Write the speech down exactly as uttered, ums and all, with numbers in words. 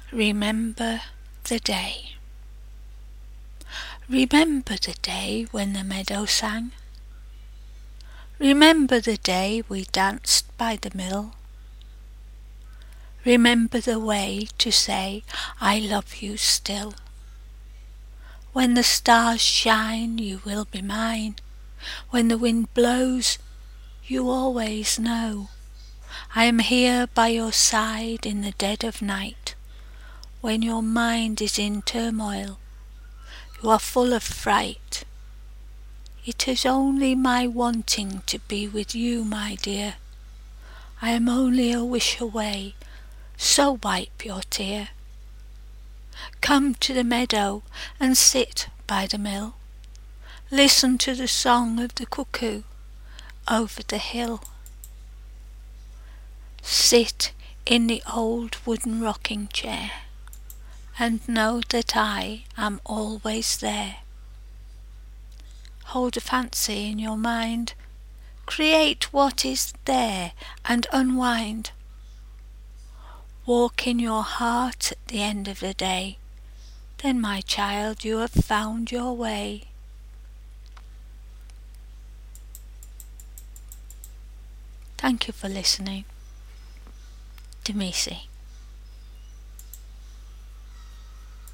Remember the day. Remember the day when the meadow sang. Remember the day we danced by the mill. Remember the way to say I love you still. When the stars shine you will be mine. When the wind blows you always know I am here by your side in the dead of night. When your mind is in turmoil, you are full of fright. It is only my wanting to be with you, my dear. I am only a wish away, so wipe your tear. Come to the meadow and sit by the mill. Listen to the song of the cuckoo over the hill. Sit in the old wooden rocking chair and know that I am always there. Hold a fancy in your mind, create what is there and unwind. Walk in your heart at the end of the day, then my child you have found your way. Thank you for listening. Demisi.